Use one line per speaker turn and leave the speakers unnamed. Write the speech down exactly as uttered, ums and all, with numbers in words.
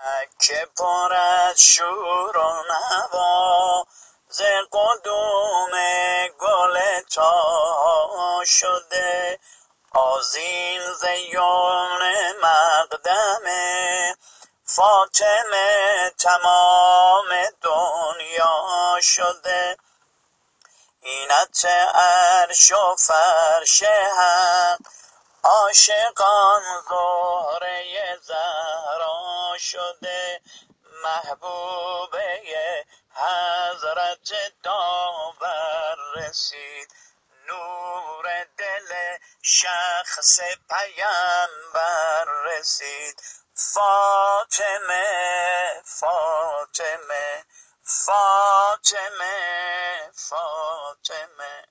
مکه پر از شور و نوا، ز قدوم گل تا شده. آذین ز یمن مقدمه، فاطمه تمام دنیا شده. اینت عرش و فرش حق، عاشقان زهره زهرا شده. محبوبه حضرت داور رسید، نور دل شخص پیمبر رسید. فاطمه فاطمه فاطمه فاطمه.